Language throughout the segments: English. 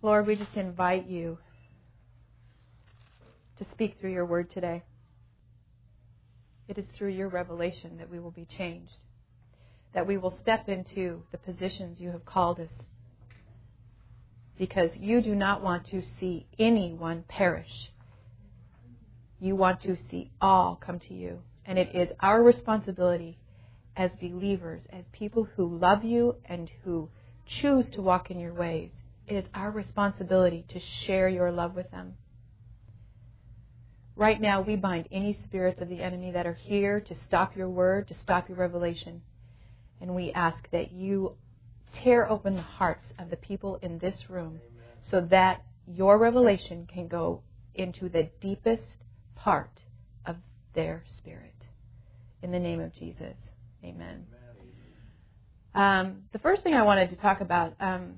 Lord, we just invite you to speak through your word today. It is through your revelation that we will be changed, that we will step into the positions you have called us, because you do not want to see anyone perish. You want to see all come to you. And it is our responsibility as believers, as people who love you and who choose to walk in your ways, it is our responsibility to share your love with them. Right now, we bind any spirits of the enemy that are here to stop your word, to stop your revelation. And we ask that you tear open the hearts of the people in this room so that your revelation can go into the deepest part of their spirit. In the name of Jesus, amen. The first thing I wanted to talk about,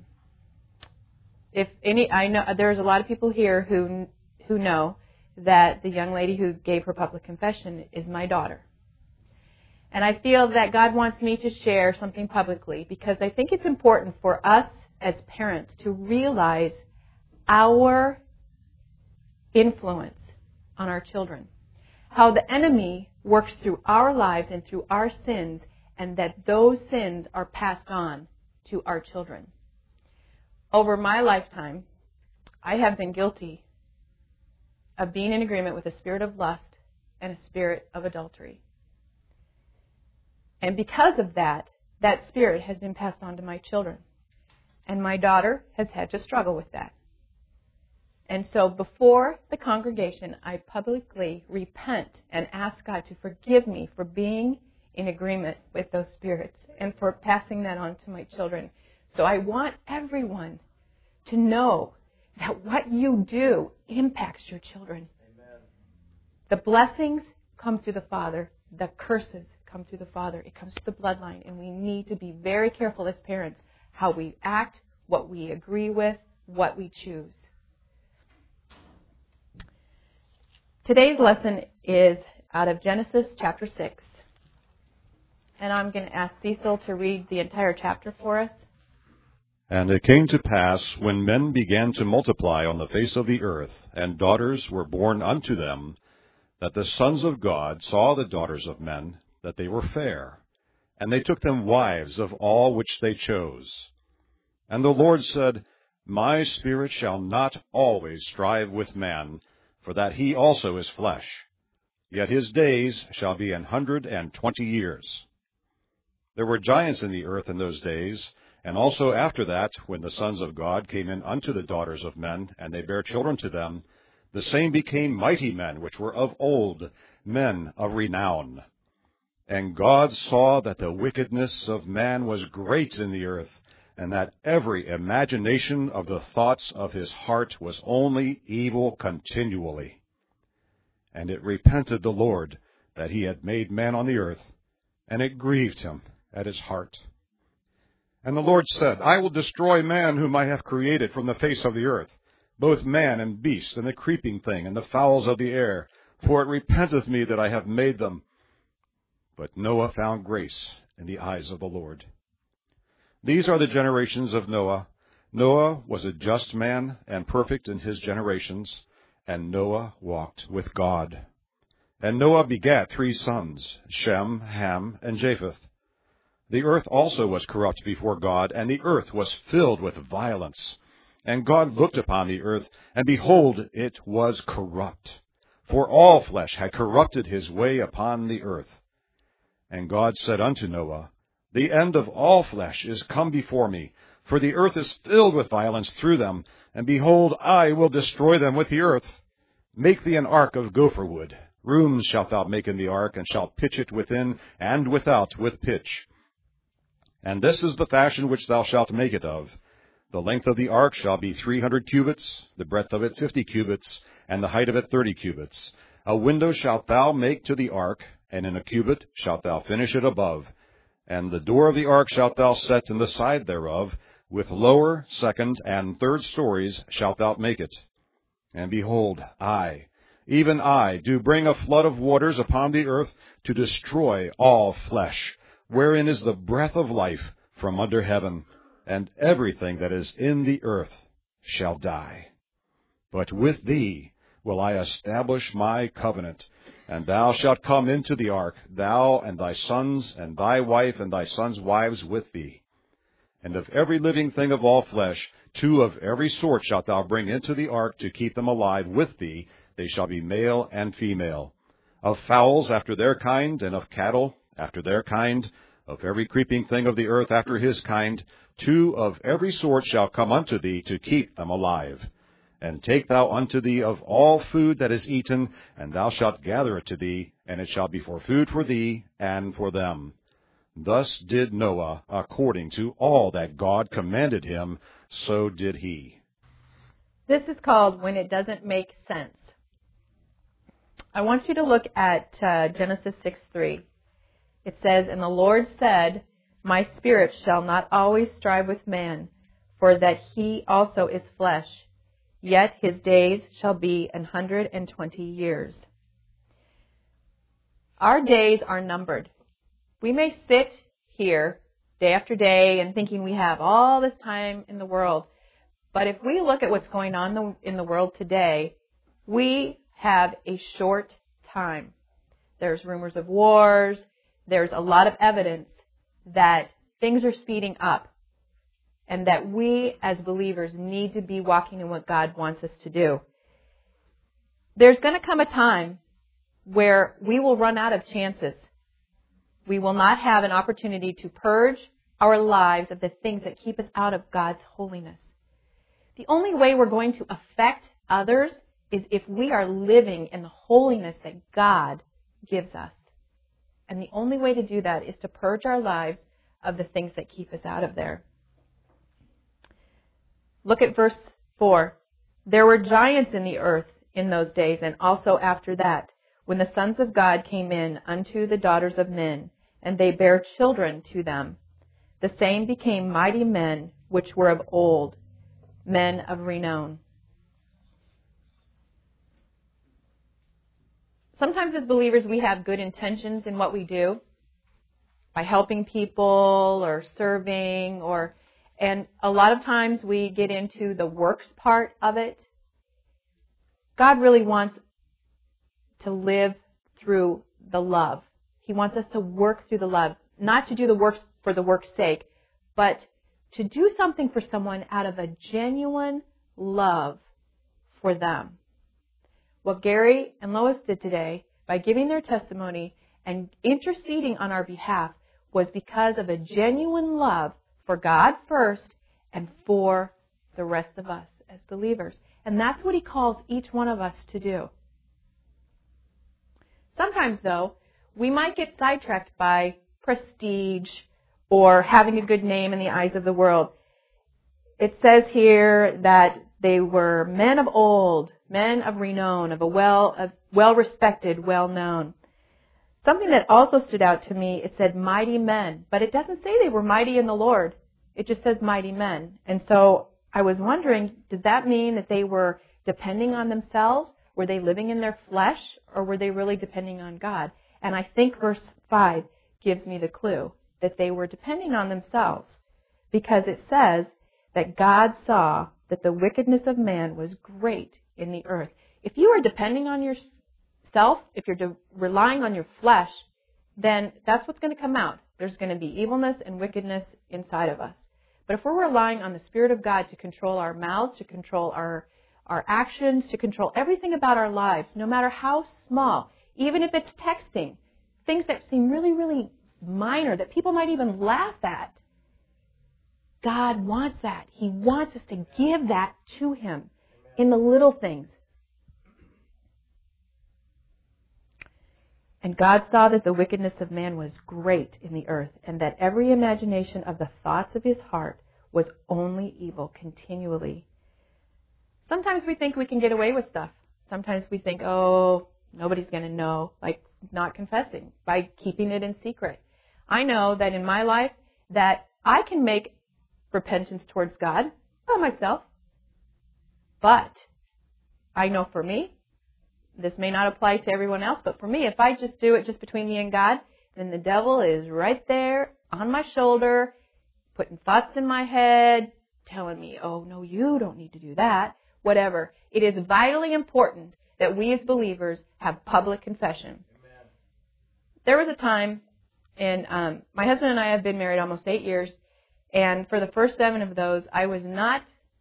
I know there's a lot of people here who know that the young lady who gave her public confession is my daughter. And I feel that God wants me to share something publicly because I think it's important for us as parents to realize our influence on our children. How the enemy works through our lives and through our sins, and that those sins are passed on to our children. Over my lifetime, I have been guilty of being in agreement with a spirit of lust and a spirit of adultery. And because of that, that spirit has been passed on to my children. And my daughter has had to struggle with that. And so before the congregation, I publicly repent and ask God to forgive me for being in agreement with those spirits and for passing that on to my children. So I want everyone to know that what you do impacts your children. Amen. The blessings come through the Father. The curses come through the Father. It comes through the bloodline. And we need to be very careful as parents how we act, what we agree with, what we choose. Today's lesson is out of Genesis chapter 6. And I'm going to ask Cecil to read the entire chapter for us. And it came to pass, when men began to multiply on the face of the earth, and daughters were born unto them, that the sons of God saw the daughters of men, that they were fair, and they took them wives of all which they chose. And the Lord said, My spirit shall not always strive with man, for that he also is flesh. Yet his days shall be 120 years. There were giants in the earth in those days, and also after that, when the sons of God came in unto the daughters of men, and they bare children to them, the same became mighty men, which were of old, men of renown. And God saw that the wickedness of man was great in the earth, and that every imagination of the thoughts of his heart was only evil continually. And it repented the Lord that he had made man on the earth, and it grieved him at his heart. And the Lord said, I will destroy man whom I have created from the face of the earth, both man and beast, and the creeping thing, and the fowls of the air, for it repenteth me that I have made them. But Noah found grace in the eyes of the Lord. These are the generations of Noah. Noah was a just man and perfect in his generations, and Noah walked with God. And Noah begat 3 sons, Shem, Ham, and Japheth. The earth also was corrupt before God, and the earth was filled with violence. And God looked upon the earth, and behold, it was corrupt. For all flesh had corrupted his way upon the earth. And God said unto Noah, The end of all flesh is come before me, for the earth is filled with violence through them, and behold, I will destroy them with the earth. Make thee an ark of gopher wood. Rooms shalt thou make in the ark, and shalt pitch it within and without with pitch. And this is the fashion which thou shalt make it of. The length of the ark shall be 300 cubits, the breadth of it 50 cubits, and the height of it 30 cubits. A window shalt thou make to the ark, and in a cubit shalt thou finish it above. And the door of the ark shalt thou set in the side thereof, with lower, second, and third stories shalt thou make it. And behold, I, even I, do bring a flood of waters upon the earth to destroy all flesh, wherein is the breath of life from under heaven, and everything that is in the earth shall die. But with thee will I establish my covenant, and thou shalt come into the ark, thou and thy sons, and thy wife, and thy sons' wives with thee. And of every living thing of all flesh, 2 of every sort shalt thou bring into the ark to keep them alive with thee. They shall be male and female. Of fowls after their kind, and of cattle after their kind, of every creeping thing of the earth after his kind, 2 of every sort shall come unto thee to keep them alive. And take thou unto thee of all food that is eaten, and thou shalt gather it to thee, and it shall be for food for thee and for them. Thus did Noah, according to all that God commanded him, so did he. This is called When It Doesn't Make Sense. I want you to look at Genesis 6:3. It says, And the Lord said, My spirit shall not always strive with man, for that he also is flesh. Yet his days shall be 120 years. Our days are numbered. We may sit here day after day and thinking we have all this time in the world, but if we look at what's going on in the world today, we have a short time. There's rumors of wars. There's a lot of evidence that things are speeding up, and that we as believers need to be walking in what God wants us to do. There's going to come a time where we will run out of chances. We will not have an opportunity to purge our lives of the things that keep us out of God's holiness. The only way we're going to affect others is if we are living in the holiness that God gives us. And the only way to do that is to purge our lives of the things that keep us out of there. Look at verse 4. There were giants in the earth in those days, and also after that, when the sons of God came in unto the daughters of men, and they bare children to them. The same became mighty men, which were of old, men of renown. Sometimes as believers we have good intentions in what we do, by helping people or serving, and a lot of times we get into the works part of it. God really wants to live through the love. He wants us to work through the love, not to do the works for the work's sake, but to do something for someone out of a genuine love for them. What Gary and Lois did today, by giving their testimony and interceding on our behalf, was because of a genuine love for God first and for the rest of us as believers. And that's what He calls each one of us to do. Sometimes, though, we might get sidetracked by prestige or having a good name in the eyes of the world. It says here that they were men of old, men of renown, of well-respected, well-known. Something that also stood out to me, it said mighty men, but it doesn't say they were mighty in the Lord. It just says mighty men. And so I was wondering, did that mean that they were depending on themselves? Were they living in their flesh, or were they really depending on God? And I think verse 5 gives me the clue that they were depending on themselves, because it says that God saw that the wickedness of man was great in the earth. If you are depending on yourself, if you're relying on your flesh, then that's what's going to come out. There's going to be evilness and wickedness inside of us. But if we're relying on the Spirit of God to control our mouths, to control our actions, to control everything about our lives, no matter how small, even if it's texting, things that seem really, really minor, that people might even laugh at, God wants that. He wants us to give that to Him in the little things. And God saw that the wickedness of man was great in the earth, and that every imagination of the thoughts of his heart was only evil continually. Sometimes we think we can get away with stuff. Sometimes we think, oh, nobody's going to know, like not confessing, by keeping it in secret. I know that in my life that I can make repentance towards God by myself. But I know for me, this may not apply to everyone else, but for me, if I just do it just between me and God, then the devil is right there on my shoulder, putting thoughts in my head, telling me, oh, no, you don't need to do that, whatever. It is vitally important that we as believers have public confession. Amen. There was a time, and my husband and I have been married almost 8 years, and for the first 7 of those, I was not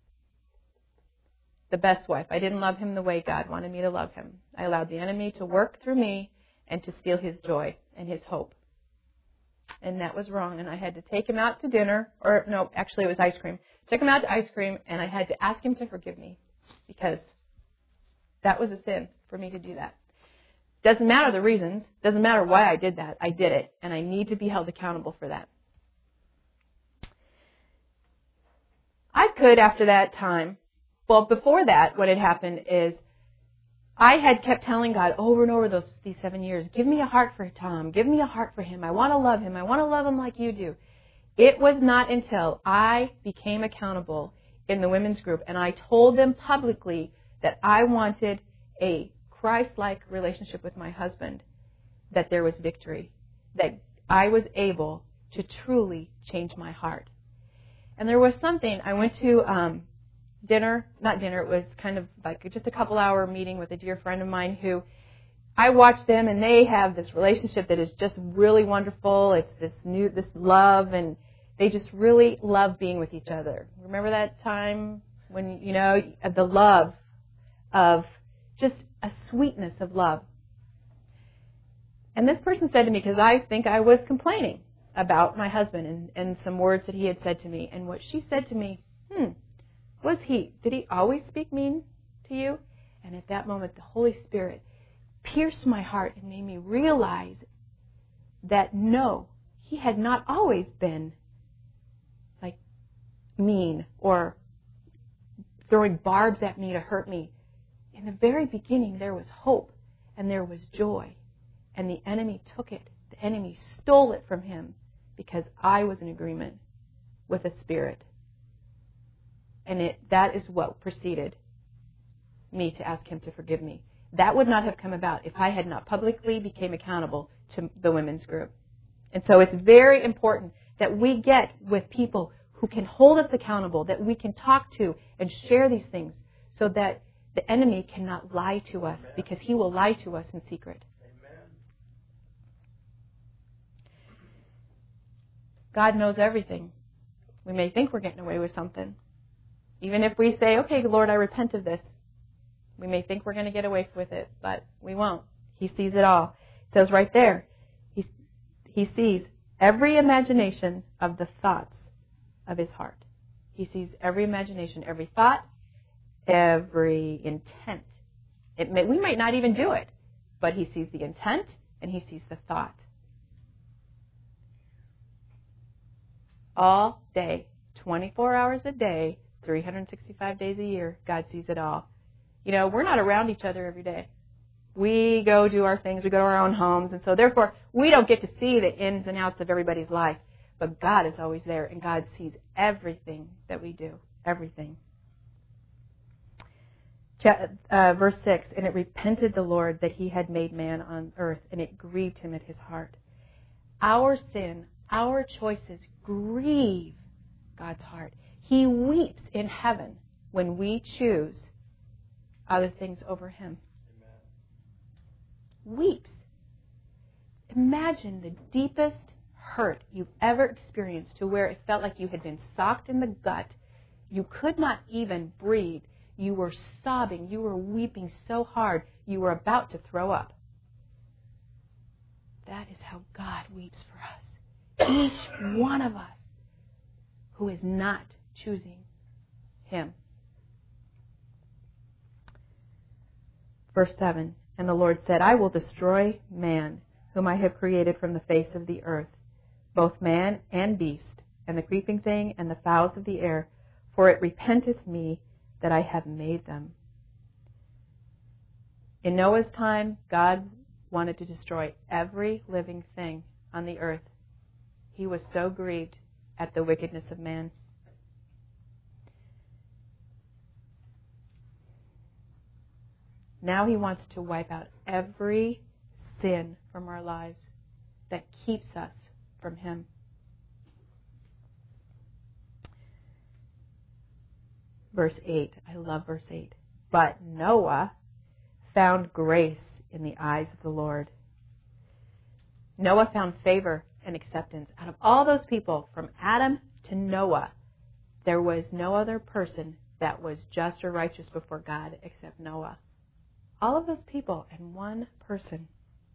the best wife. I didn't love him the way God wanted me to love him. I allowed the enemy to work through me and to steal his joy and his hope. And that was wrong, and I had to take him out to dinner, or no, actually it was ice cream. Took him out to ice cream, and I had to ask him to forgive me because that was a sin for me to do that. Doesn't matter the reasons, doesn't matter why I did that. I did it, and I need to be held accountable for that. I could, after that time, well, before that, what had happened is I had kept telling God over and over these 7 years, give me a heart for Tom, give me a heart for him. I want to love him. I want to love him like you do. It was not until I became accountable in the women's group and I told them publicly that I wanted a Christ-like relationship with my husband that there was victory, that I was able to truly change my heart. And there was something, I went to it was kind of like just a couple-hour meeting with a dear friend of mine who I watched them, and they have this relationship that is just really wonderful. It's this love, and they just really love being with each other. Remember that time when, the love of just a sweetness of love. And this person said to me, because I think I was complaining about my husband and some words that he had said to me, and what she said to me, did he always speak mean to you? And at that moment, the Holy Spirit pierced my heart and made me realize that no, he had not always been like mean or throwing barbs at me to hurt me. In the very beginning, there was hope and there was joy, and the enemy took it. The enemy stole it from him because I was in agreement with the Spirit. And that is what preceded me to ask him to forgive me. That would not have come about if I had not publicly became accountable to the women's group. And so it's very important that we get with people who can hold us accountable, that we can talk to and share these things so that the enemy cannot lie to us, because he will lie to us in secret. Amen. God knows everything. We may think we're getting away with something. Even if we say, okay, Lord, I repent of this, we may think we're going to get away with it, but we won't. He sees it all. It says right there, he sees every imagination of the thoughts of his heart. He sees every imagination, every thought, every intent. We might not even do it, but he sees the intent and he sees the thought. All day, 24 hours a day, 365 days a year, God sees it all. We're not around each other every day. We go do our things. We go to our own homes. And so therefore, we don't get to see the ins and outs of everybody's life. But God is always there, and God sees everything that we do. Everything. Verse 6, and it repented the Lord that he had made man on earth, and it grieved him at his heart. Our sin, our choices grieve God's heart. He weeps in heaven when we choose other things over him. Amen. Weeps. Imagine the deepest hurt you've ever experienced, to where it felt like you had been socked in the gut. You could not even breathe. You were sobbing. You were weeping so hard you were about to throw up. That is how God weeps for us. Each one of us who is not choosing him. Verse 7, and the Lord said, I will destroy man, whom I have created from the face of the earth, both man and beast, and the creeping thing and the fowls of the air, for it repenteth me that I have made them. In Noah's time, God wanted to destroy every living thing on the earth. He was so grieved at the wickedness of man. Now he wants to wipe out every sin from our lives that keeps us from him. verse 8. I love verse 8. But Noah found grace in the eyes of the Lord. Noah found favor and acceptance. Out of all those people, from Adam to Noah, there was no other person that was just or righteous before God except Noah. All of those people and one person.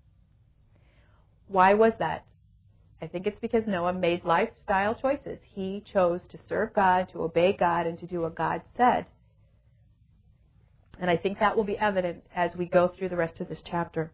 Why was that? I think it's because Noah made lifestyle choices. He chose to serve God, to obey God, and to do what God said. And I think that will be evident as we go through the rest of this chapter.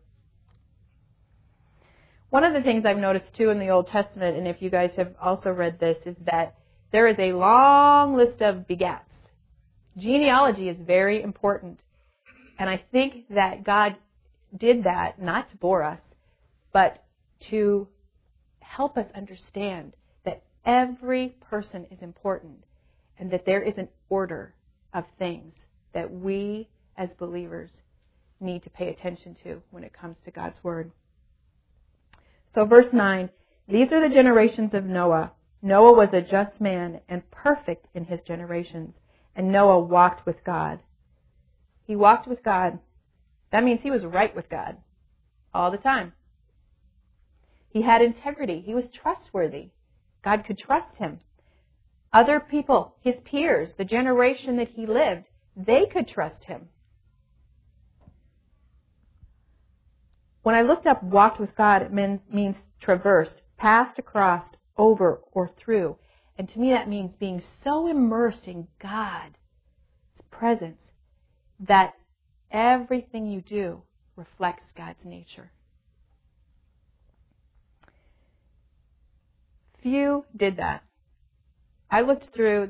One of the things I've noticed too in the Old Testament, and if you guys have also read this, is that there is a long list of begats. Genealogy is very important. And I think that God did that not to bore us, but to help us understand that every person is important and that there is an order of things that we as believers need to pay attention to when it comes to God's Word. So verse 9, these are the generations of Noah. Noah was a just man and perfect in his generations, and Noah walked with God. He walked with God. That means he was right with God all the time. He had integrity. He was trustworthy. God could trust him. Other people, his peers, the generation that he lived, they could trust him. When I looked up walked with God, it means traversed, passed across, over, or through. And to me that means being so immersed in God's presence that everything you do reflects God's nature. Few did that. I looked through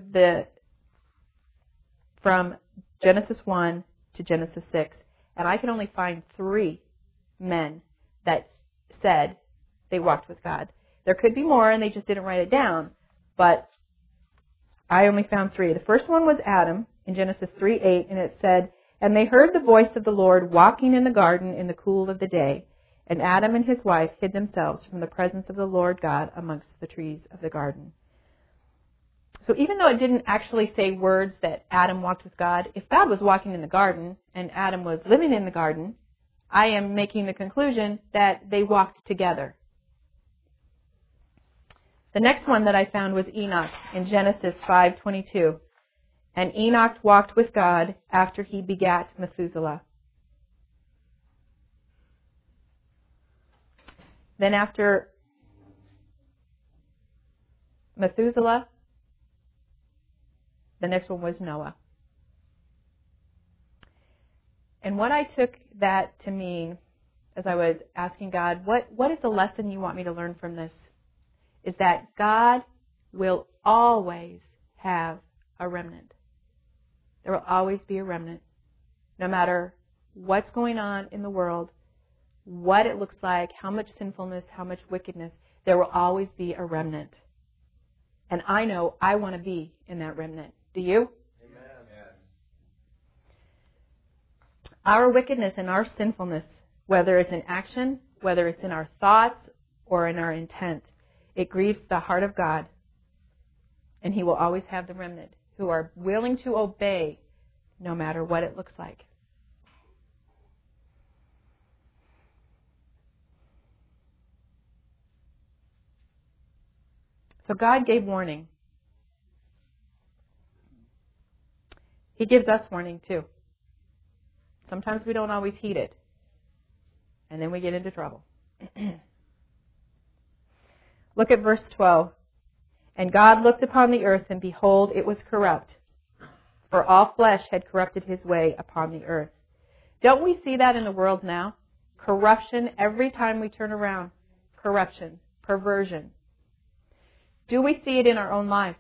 from Genesis 1 to Genesis 6, and I can only find 3 men that said they walked with God. There could be more, and they just didn't write it down, but I only found 3. The first one was Adam in Genesis 3:8, and it said, "And they heard the voice of the Lord walking in the garden in the cool of the day. And Adam and his wife hid themselves from the presence of the Lord God amongst the trees of the garden." So even though it didn't actually say words that Adam walked with God, if God was walking in the garden and Adam was living in the garden, I am making the conclusion that they walked together. The next one that I found was Enoch in Genesis 5:22. "And Enoch walked with God after he begat Methuselah." Then after Methuselah, the next one was Noah. And what I took that to mean, as I was asking God, what is the lesson you want me to learn from this? Is that God will always have a remnant. There will always be a remnant. No matter what's going on in the world, what it looks like, how much sinfulness, how much wickedness, there will always be a remnant. And I know I want to be in that remnant. Do you? Amen. Our wickedness and our sinfulness, whether it's in action, whether it's in our thoughts or in our intent, it grieves the heart of God. And He will always have the remnant who are willing to obey no matter what it looks like. So God gave warning. He gives us warning too. Sometimes we don't always heed it. And then we get into trouble. Look at verse 12. "And God looked upon the earth, and behold, it was corrupt, for all flesh had corrupted his way upon the earth." Don't we see that in the world now? Corruption every time we turn around. Corruption, perversion. Do we see it in our own lives?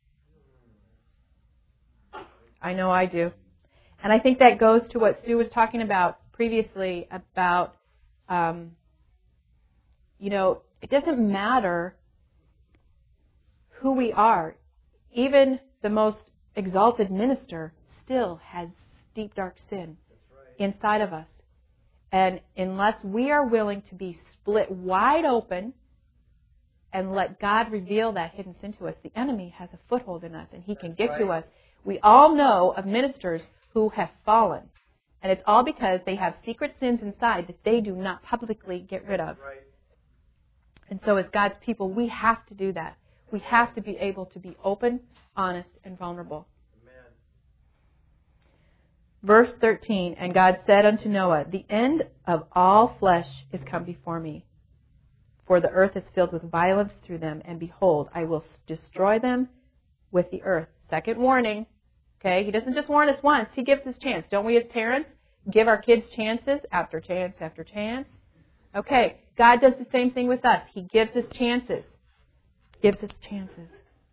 I know I do. And I think that goes to what Sue was talking about previously about, it doesn't matter who we are. Even the most exalted minister still has deep, dark sin inside of us. And unless we are willing to be split wide open and let God reveal that hidden sin to us, the enemy has a foothold in us, and he can get to us We all know of ministers who have fallen. And it's all because they have secret sins inside that they do not publicly get rid of. Right. And so as God's people, we have to do that. We have to be able to be open, honest, and vulnerable. Amen. Verse 13, and God said unto Noah, the end of all flesh is come before me. For the earth is filled with violence through them, and behold, I will destroy them with the earth. Second warning. Okay, he doesn't just warn us once, he gives us chance. Don't we as parents give our kids chances after chance after chance? Okay, God does the same thing with us. He gives us chances. Gives us chances.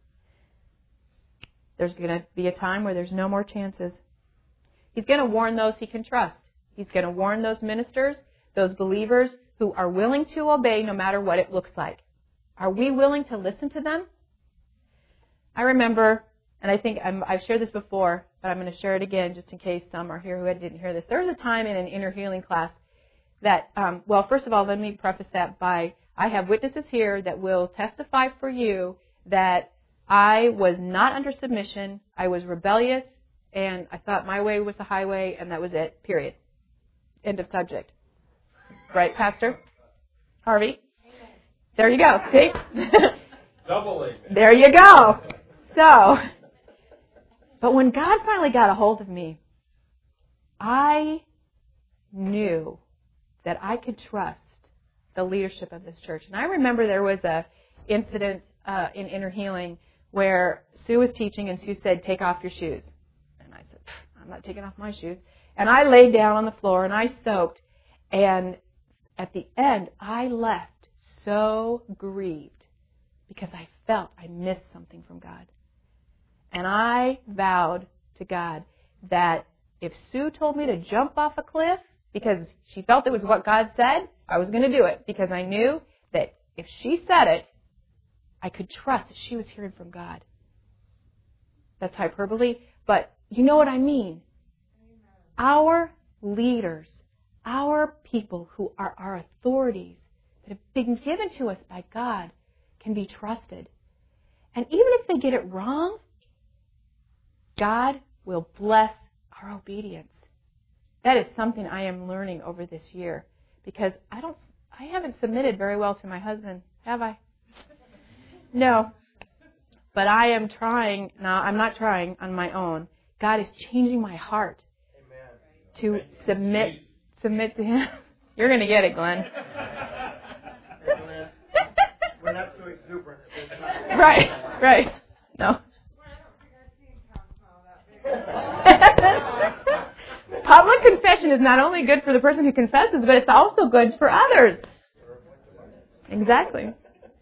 There's going to be a time where there's no more chances. He's going to warn those he can trust. He's going to warn those ministers, those believers who are willing to obey no matter what it looks like. Are we willing to listen to them? I remember, and I think I've shared this before, but I'm going to share it again just in case some are here who didn't hear this. There was a time in an inner healing class that, well, first of all, let me preface that by, I have witnesses here that will testify for you that I was not under submission, I was rebellious, and I thought my way was the highway, and that was it, period. End of subject. Right, Pastor? Harvey? There you go, see? Double amen. There you go. So, but when God finally got a hold of me, I knew that I could trust the leadership of this church. And I remember there was a incident in Inner Healing where Sue was teaching and Sue said, take off your shoes. And I said, I'm not taking off my shoes. And I laid down on the floor and I soaked. And at the end, I left so grieved because I felt I missed something from God. And I vowed to God that if Sue told me to jump off a cliff because she felt it was what God said, I was going to do it because I knew that if she said it, I could trust that she was hearing from God. That's hyperbole, but you know what I mean. Our leaders, our people who are our authorities that have been given to us by God can be trusted. And even if they get it wrong, God will bless our obedience. That is something I am learning over this year because I haven't submitted very well to my husband, have I? No. But I am trying now. I'm not trying on my own. God is changing my heart to submit to Him. You're going to get it, Glenn. We're not so exuberant at this time. Right. No. Public confession is not only good for the person who confesses, but it's also good for others. Exactly.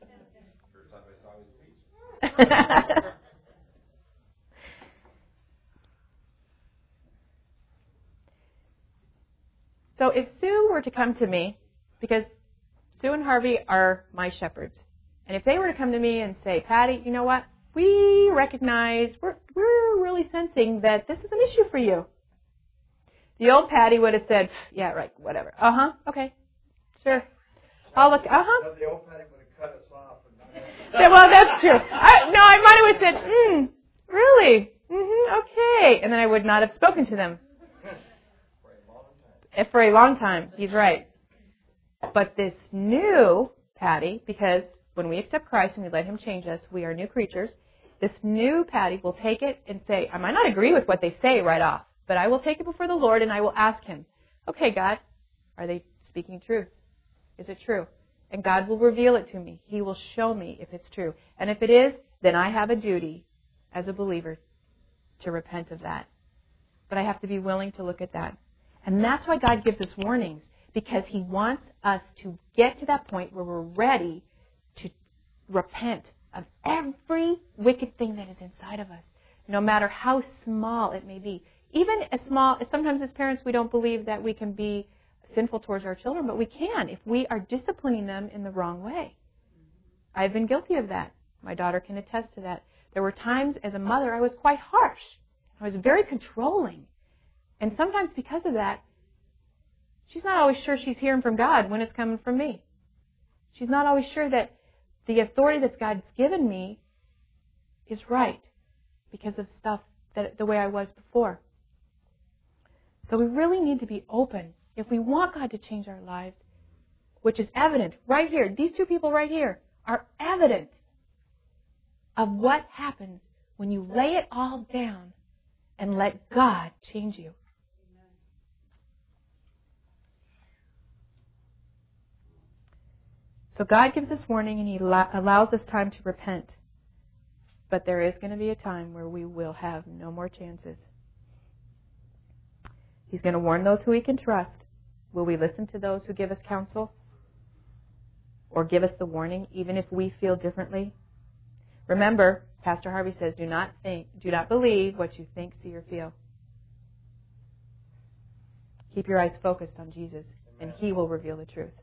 So if Sue were to come to me, because Sue and Harvey are my shepherds, and if they were to come to me and say, Patty, you know what? We recognize, we're really sensing that this is an issue for you. The old Patty would have said, yeah, right, whatever. Okay, sure. I'll look, The old Patty would have cut us off. Well, that's true. I might have said, really? Okay. And then I would not have spoken to them. For a long time. He's right. But this new Patty, because when we accept Christ and we let Him change us, we are new creatures. This new Patty will take it and say, I might not agree with what they say right off, but I will take it before the Lord and I will ask Him, okay, God, are they speaking truth? Is it true? And God will reveal it to me. He will show me if it's true. And if it is, then I have a duty as a believer to repent of that. But I have to be willing to look at that. And that's why God gives us warnings, because He wants us to get to that point where we're ready to repent of every wicked thing that is inside of us, no matter how small it may be. Even as small, sometimes as parents we don't believe that we can be sinful towards our children, but we can if we are disciplining them in the wrong way. I've been guilty of that. My daughter can attest to that. There were times as a mother I was quite harsh. I was very controlling. And sometimes because of that, she's not always sure she's hearing from God when it's coming from me. She's not always sure that the authority that God's given me is right because of stuff the way I was before. So we really need to be open. If we want God to change our lives, which is evident right here, these two people right here are evident of what happens when you lay it all down and let God change you. So God gives us warning and He allows us time to repent. But there is going to be a time where we will have no more chances. He's going to warn those who we can trust. Will we listen to those who give us counsel? Or give us the warning even if we feel differently? Remember, Pastor Harvey says, do not believe what you think, see, or feel. Keep your eyes focused on Jesus, and He will reveal the truth.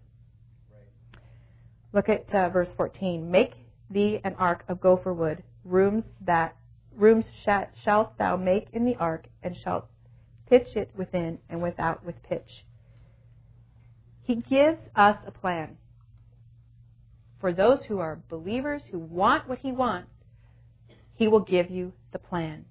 Look at verse 14. Make thee an ark of gopher wood. Rooms shalt thou make in the ark, and shalt pitch it within and without with pitch. He gives us a plan. For those who are believers, who want what He wants, He will give you the plan.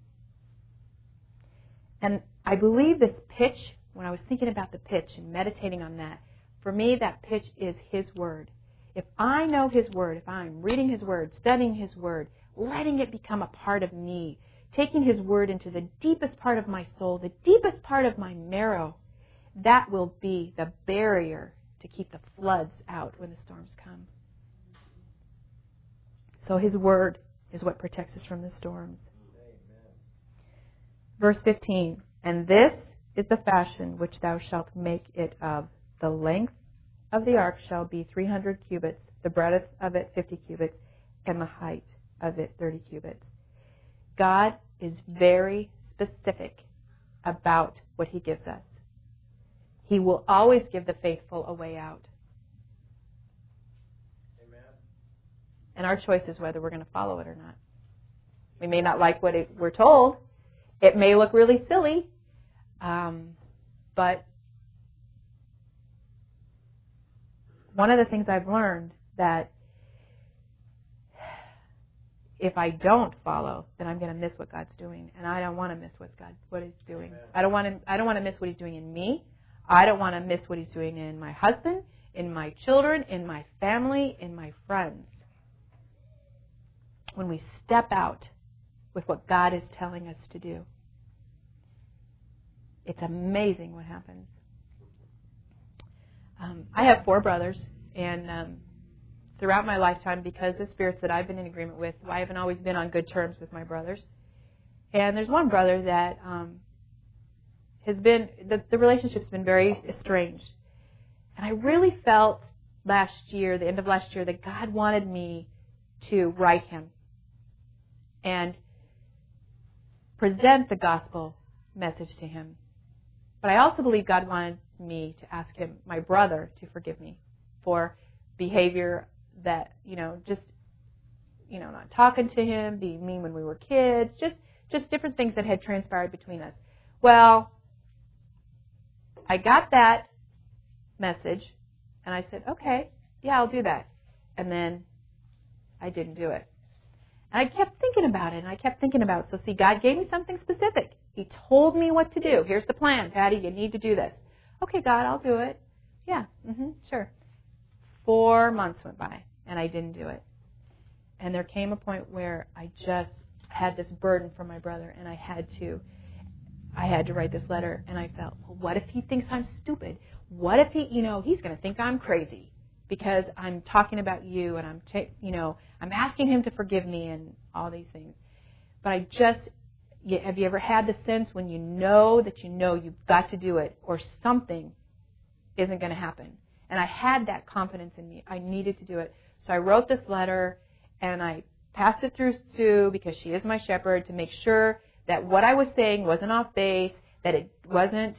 And I believe this pitch, when I was thinking about the pitch and meditating on that, for me that pitch is His Word. If I know His Word, if I'm reading His Word, studying His Word, letting it become a part of me, taking His Word into the deepest part of my soul, the deepest part of my marrow, that will be the barrier to keep the floods out when the storms come. So His Word is what protects us from the storms. Amen. Verse 15, and this is the fashion which thou shalt make it of. The length of the ark shall be 300 cubits, the breadth of it 50 cubits, and the height of it 30 cubits. God is very specific about what He gives us. He will always give the faithful a way out. Amen. And our choice is whether we're going to follow it or not. We may not like what we're told. It may look really silly, but one of the things I've learned that if I don't follow, then I'm going to miss what God's doing, and I don't want to miss what He's doing. I don't want to miss what He's doing in me. I don't want to miss what He's doing in my husband, in my children, in my family, in my friends. When we step out with what God is telling us to do, it's amazing what happens. I have 4 brothers, and throughout my lifetime, because the spirits that I've been in agreement with, I haven't always been on good terms with my brothers. And there's one brother that has been, the relationship's been very estranged. And I really felt last year, the end of last year, that God wanted me to write him and present the gospel message to him. But I also believe God wanted me to ask him, my brother, to forgive me for behavior that, not talking to him, being mean when we were kids, just different things that had transpired between us. Well, I got that message, and I said, okay, yeah, I'll do that. And then I didn't do it. And I kept thinking about it, So see, God gave me something specific. He told me what to do. Here's the plan, Patty, you need to do this. Okay, God, I'll do it. Yeah, sure. 4 months went by, and I didn't do it. And there came a point where I just had this burden for my brother, and I had to write this letter, and I felt, well, what if he thinks I'm stupid? What if he's going to think I'm crazy because I'm talking about you, and I'm asking him to forgive me and all these things. But have you ever had the sense when you know you've got to do it, or something isn't going to happen? And I had that confidence in me. I needed to do it. So I wrote this letter, and I passed it through Sue, because she is my shepherd, to make sure that what I was saying wasn't off base, that it wasn't,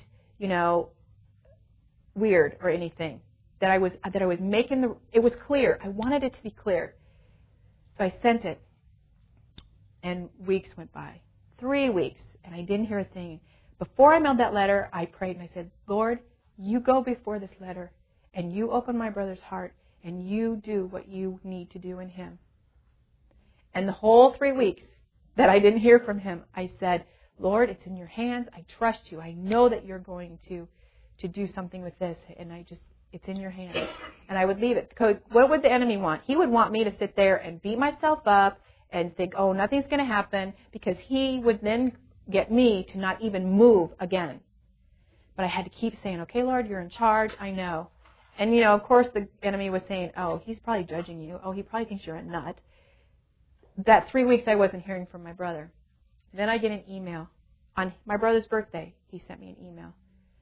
weird or anything. That I was making it was clear. I wanted it to be clear. So I sent it, and weeks went by. 3 weeks, and I didn't hear a thing. Before I mailed that letter, I prayed, and I said, Lord, you go before this letter, and you open my brother's heart, and you do what you need to do in him. And the whole 3 weeks that I didn't hear from him, I said, Lord, it's in your hands. I trust you. I know that you're going to do something with this, and it's in your hands. And I would leave it. Because what would the enemy want? He would want me to sit there and beat myself up and think, oh, nothing's going to happen, because he would then get me to not even move again. But I had to keep saying, okay, Lord, you're in charge. I know. And, of course, the enemy was saying, oh, he's probably judging you. Oh, he probably thinks you're a nut. That 3 weeks I wasn't hearing from my brother. Then I get an email. On my brother's birthday, he sent me an email.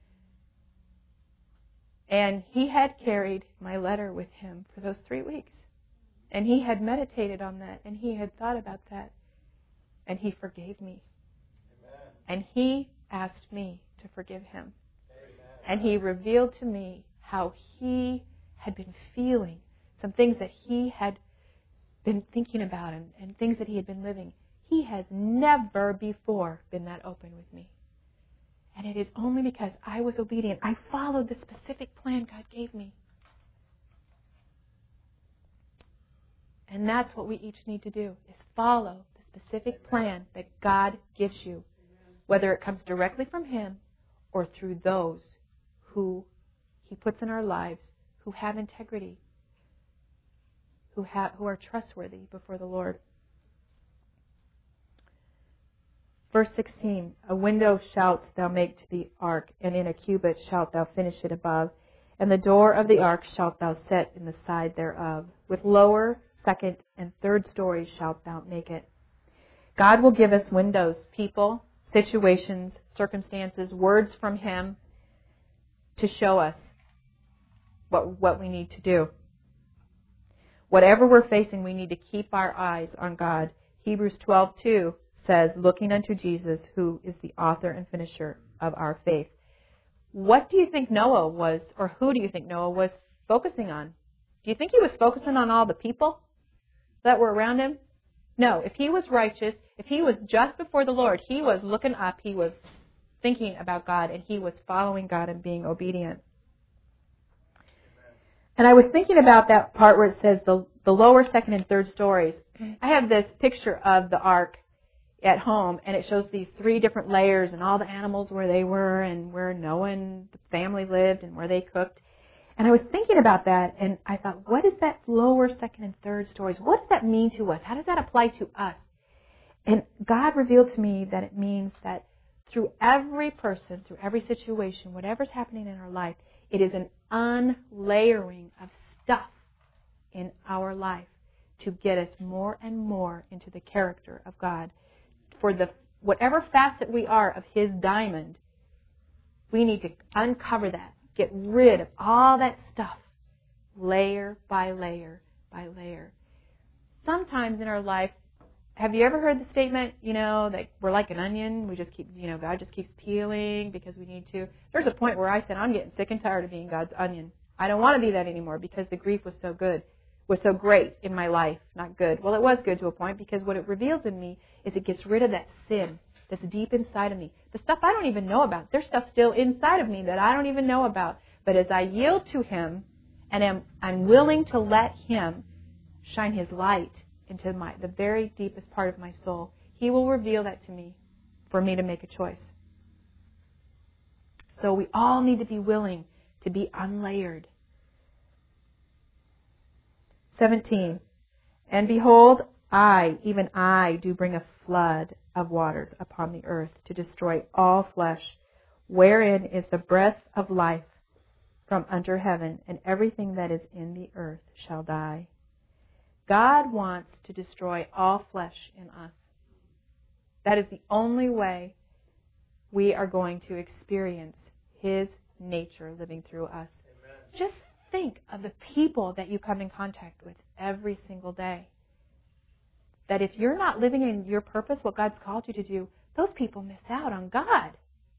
And he had carried my letter with him for those 3 weeks. And he had meditated on that, and he had thought about that. And he forgave me. Amen. And he asked me to forgive him. Amen. And he revealed to me how he had been feeling, some things that he had been thinking about and things that he had been living. He has never before been that open with me. And it is only because I was obedient. I followed the specific plan God gave me. And that's what we each need to do, is follow the specific plan that God gives you, whether it comes directly from Him or through those who He puts in our lives, who have integrity, who are trustworthy before the Lord. Verse 16, a window shalt thou make to the ark, and in a cubit shalt thou finish it above, and the door of the ark shalt thou set in the side thereof. With lower, second, and third stories shalt thou make it. God will give us windows, people, situations, circumstances, words from Him to show us what we need to do. Whatever we're facing, we need to keep our eyes on God. Hebrews 12:2 says, looking unto Jesus, who is the author and finisher of our faith. What do you think Noah was, or who do you think Noah was focusing on? Do you think he was focusing on all the people that were around him? No. If he was righteous, if he was just before the Lord, he was looking up, he was thinking about God, and he was following God and being obedient. And I was thinking about that part where it says the lower, second, and third stories. I have this picture of the ark at home, and it shows these 3 different layers and all the animals where they were and where Noah and the family lived and where they cooked. And I was thinking about that, and I thought, what is that lower, second, and third stories? What does that mean to us? How does that apply to us? And God revealed to me that it means that through every person, through every situation, whatever's happening in our life, it is an unlayering of stuff in our life to get us more and more into the character of God. For whatever facet we are of His diamond, we need to uncover that, get rid of all that stuff, layer by layer by layer. Sometimes in our life, have you ever heard the statement, that we're like an onion, we just keep, God just keeps peeling because we need to? There's a point where I said, I'm getting sick and tired of being God's onion. I don't want to be that anymore because the grief was so great in my life. Not good. Well, it was good to a point, because what it reveals in me is it gets rid of that sin that's deep inside of me. The stuff I don't even know about. There's stuff still inside of me that I don't even know about. But as I yield to Him and I'm willing to let Him shine His light into the very deepest part of my soul, He will reveal that to me for me to make a choice. So we all need to be willing to be unlayered. 17. And behold, I, even I, do bring a flood of waters upon the earth to destroy all flesh, wherein is the breath of life from under heaven, and everything that is in the earth shall die. God wants to destroy all flesh in us. That is the only way we are going to experience His nature living through us. Amen. Just think of the people that you come in contact with every single day. That if you're not living in your purpose, what God's called you to do, those people miss out on God.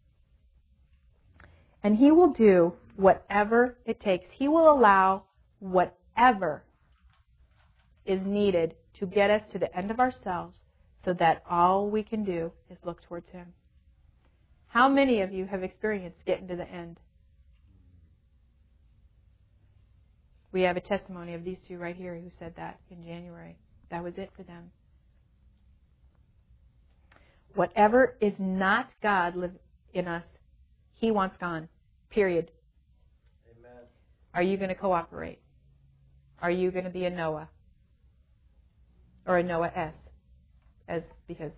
And He will do whatever it takes. He will allow whatever is needed to get us to the end of ourselves so that all we can do is look towards Him. How many of you have experienced getting to the end? We have a testimony of these 2 right here who said that in January. That was it for them. Whatever is not God live in us, He wants gone. Period. Amen. Are you going to cooperate? Are you going to be a Noah? Or a Noah-S? Because,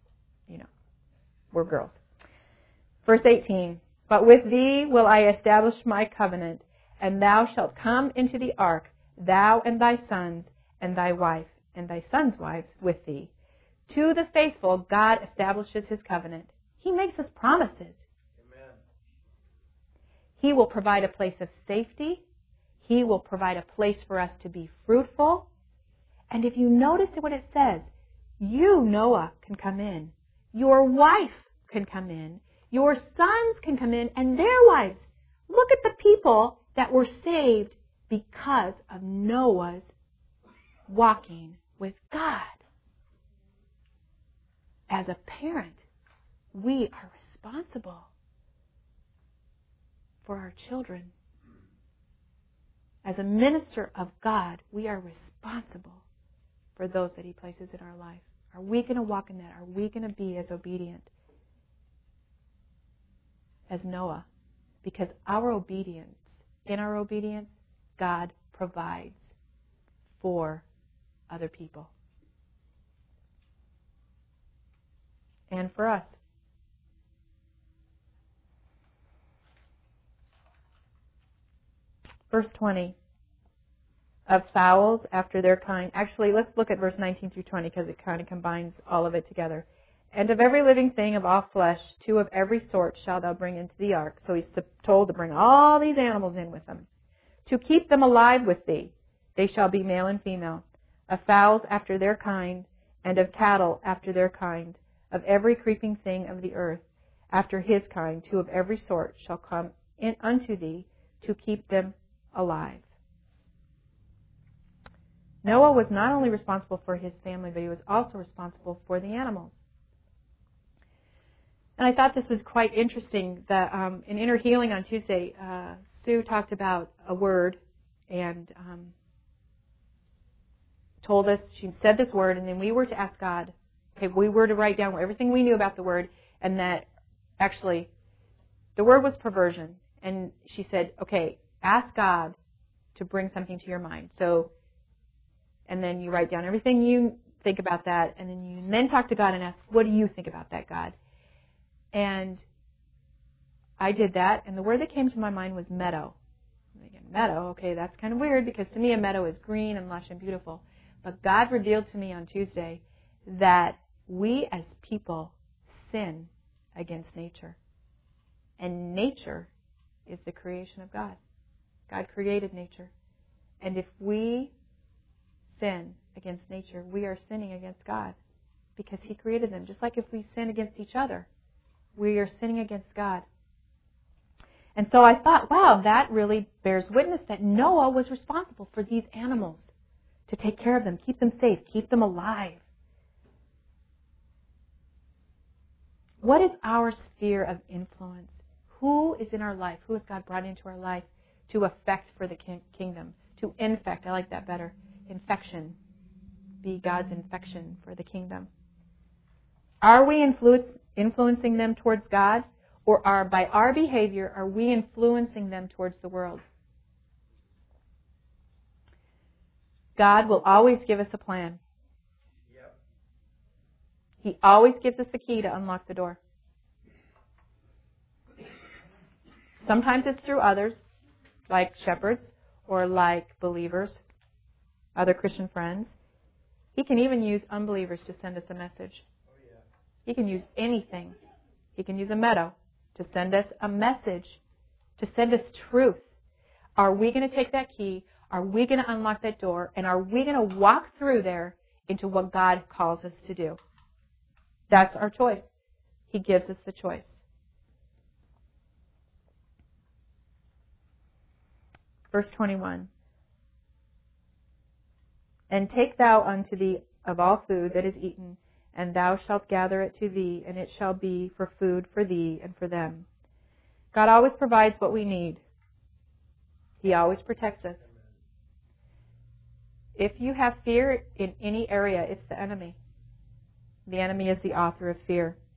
we're girls. Verse 18. But with thee will I establish my covenant, and thou shalt come into the ark, thou and thy sons, and thy wife, and thy sons' wives with thee. To the faithful, God establishes His covenant. He makes us promises. Amen. He will provide a place of safety. He will provide a place for us to be fruitful. And if you notice what it says, you, Noah, can come in. Your wife can come in. Your sons can come in and their wives. Look at the people that were saved because of Noah's walking with God. As a parent, we are responsible for our children. As a minister of God, we are responsible for those that He places in our life. Are we going to walk in that? Are we going to be as obedient as Noah? Because in our obedience, God provides for other people. And for us. Verse 20. Of fowls after their kind. Actually, let's look at verse 19 through 20 because it kind of combines all of it together. And of every living thing of all flesh, 2 of every sort shalt thou bring into the ark. So he's told to bring all these animals in with him. To keep them alive with thee, they shall be male and female. Of fowls after their kind, and of cattle after their kind. Of every creeping thing of the earth after his kind, 2 of every sort shall come in unto thee to keep them alive. Noah was not only responsible for his family, but he was also responsible for the animals. And I thought this was quite interesting that in Inner Healing on Tuesday, Sue talked about a word and told us, she said this word, and then we were to ask God, we were to write down everything we knew about the word, and that actually the word was perversion. And she said, ask God to bring something to your mind. And then you write down everything you think about that, and then you talk to God and ask, what do you think about that, God? And I did that, and the word that came to my mind was meadow. Again, meadow, that's kind of weird because to me a meadow is green and lush and beautiful. But God revealed to me on Tuesday that we as people sin against nature. And nature is the creation of God. God created nature. And if we sin against nature, we are sinning against God because He created them. Just like if we sin against each other, we are sinning against God. And so I thought, wow, that really bears witness that Noah was responsible for these animals, to take care of them, keep them safe, keep them alive. What is our sphere of influence? Who is in our life? Who has God brought into our life to affect for the kingdom? To infect, I like that better. Infection. Be God's infection for the kingdom. Are we influencing them towards God? Or by our behavior, are we influencing them towards the world? God will always give us a plan. Yep. He always gives us the key to unlock the door. Sometimes it's through others, like shepherds, or like believers, other Christian friends. He can even use unbelievers to send us a message. Oh, yeah. He can use anything. He can use a meadow to send us a message, to send us truth. Are we going to take that key? Are we going to unlock that door? And are we going to walk through there into what God calls us to do? That's our choice. He gives us the choice. Verse 21. And take thou unto thee of all food that is eaten, and thou shalt gather it to thee, and it shall be for food for thee and for them. God always provides what we need. He always protects us. If you have fear in any area, it's the enemy. The enemy is the author of fear.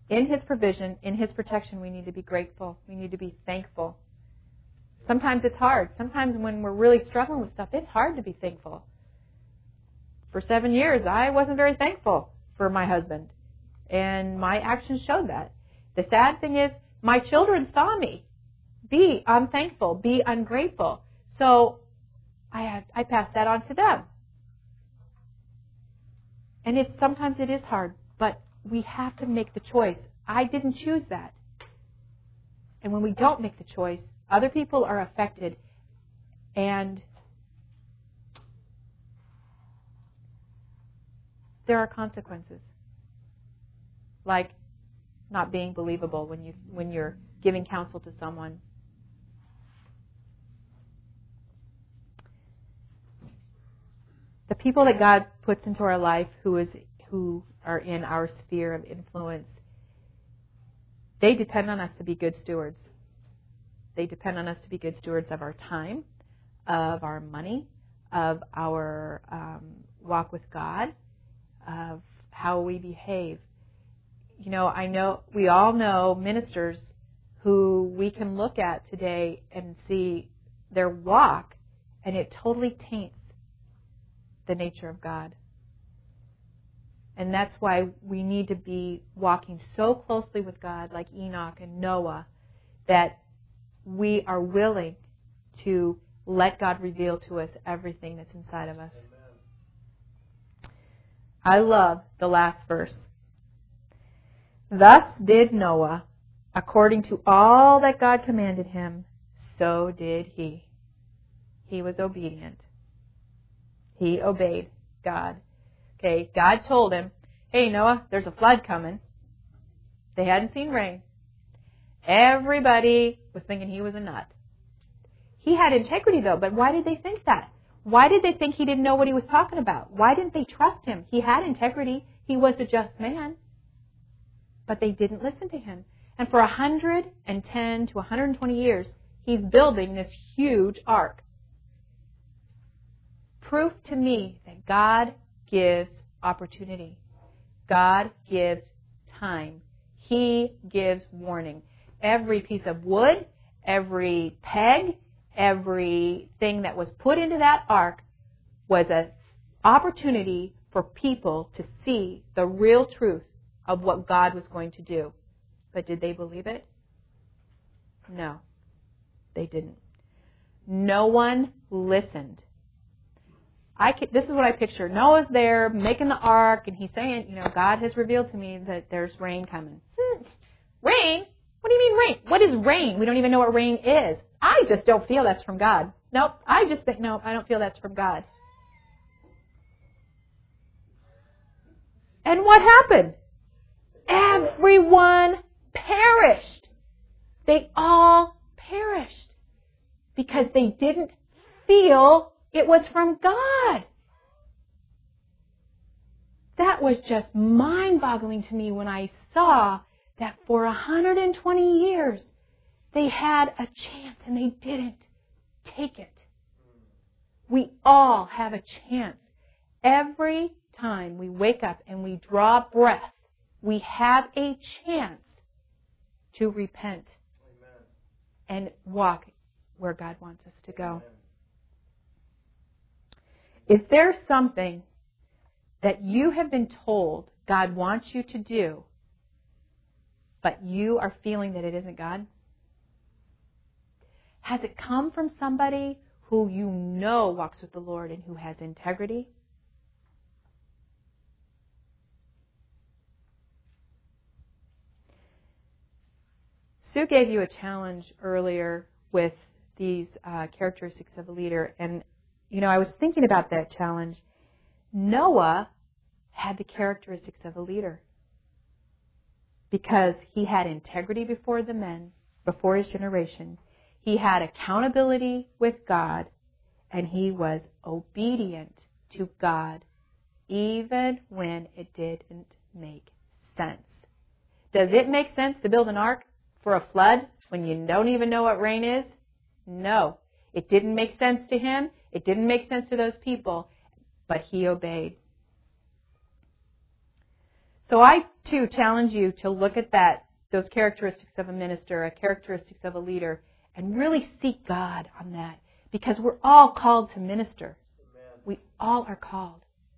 In His provision, in His protection, we need to be grateful. We need to be thankful. Sometimes it's hard. Sometimes when we're really struggling with stuff, it's hard to be thankful. For 7 years, I wasn't very thankful for my husband. And my actions showed that. The sad thing is, my children saw me be unthankful, be ungrateful. So I passed that on to them. And sometimes it is hard, but we have to make the choice. I didn't choose that. And when we don't make the choice, other people are affected, and there are consequences, like not being believable when you're giving counsel to someone. The people that God puts into our life who are in our sphere of influence, they depend on us to be good stewards. They depend on us to be good stewards of our time, of our money, of our walk with God, of how we behave. You know, we all know ministers who we can look at today and see their walk, and it totally taints the nature of God. And that's why we need to be walking so closely with God, like Enoch and Noah, that we are willing to let God reveal to us everything that's inside of us. Amen. I love the last verse. Thus did Noah, according to all that God commanded him, so did he. He was obedient. He obeyed God. Okay, God told him, hey, Noah, there's a flood coming. They hadn't seen rain. Everybody was thinking he was a nut. He had integrity, though, but why did they think that? Why did they think he didn't know what he was talking about? Why didn't they trust him? He had integrity. He was a just man. But they didn't listen to him. And for 110 to 120 years, he's building this huge ark. Proof to me that God gives opportunity. God gives time. He gives warning. Every piece of wood, every peg, everything that was put into that ark was an opportunity for people to see the real truth of what God was going to do. But did they believe it? No, they didn't. No one listened. This is what I picture. Noah's there making the ark, and he's saying, God has revealed to me that there's rain coming. Rain? What do you mean rain? What is rain? We don't even know what rain is. I just don't feel that's from God. Nope. I don't feel that's from God. And what happened? Everyone perished. They all perished because they didn't feel it was from God. That was just mind-boggling to me when I saw that for 120 years they had a chance and they didn't take it. We all have a chance. Every time we wake up and we draw breath, we have a chance to repent. Amen. And walk where God wants us to go. Amen. Is there something that you have been told God wants you to do, but you are feeling that it isn't God? Has it come from somebody who you know walks with the Lord and who has integrity? Sue gave you a challenge earlier with these characteristics of a leader, and I was thinking about that challenge. Noah had the characteristics of a leader because he had integrity before the men, before his generation. He had accountability with God, and he was obedient to God even when it didn't make sense. Does it make sense to build an ark for a flood when you don't even know what rain is? No. It didn't make sense to him. It didn't make sense to those people, but he obeyed. So I, too, challenge you to look at those characteristics of a minister, characteristics of a leader, and really seek God on that. Because we're all called to minister. Amen. We all are called.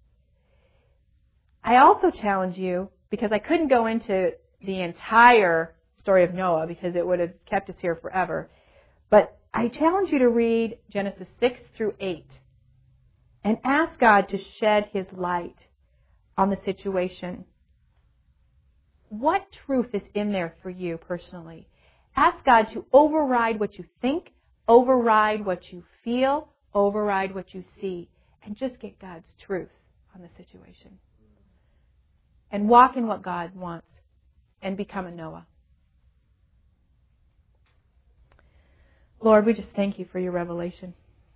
I also challenge you, because I couldn't go into the entire story of Noah because it would have kept us here forever, but I challenge you to read Genesis 6 through 8 and ask God to shed His light on the situation. What truth is in there for you personally? Ask God to override what you think, override what you feel, override what you see, and just get God's truth on the situation. And walk in what God wants and become a Noah. Lord, we just thank you for your revelation.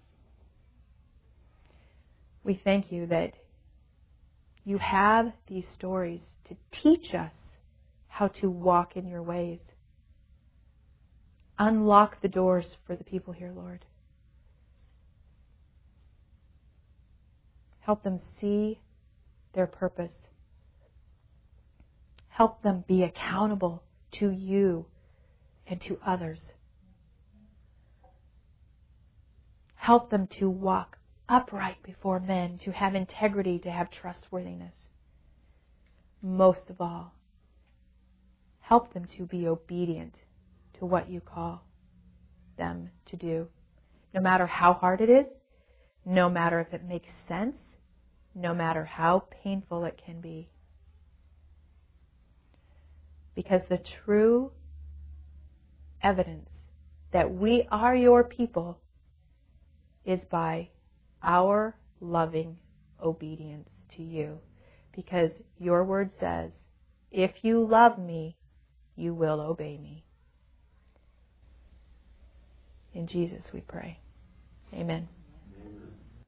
We thank you that you have these stories to teach us how to walk in your ways. Unlock the doors for the people here, Lord. Help them see their purpose. Help them be accountable to you and to others. Help them to walk upright before men, to have integrity, to have trustworthiness. Most of all, help them to be obedient to what you call them to do. No matter how hard it is, no matter if it makes sense, no matter how painful it can be. Because the true evidence that we are your people is by our loving obedience to you. Because your word says, if you love me, you will obey me. In Jesus we pray. Amen.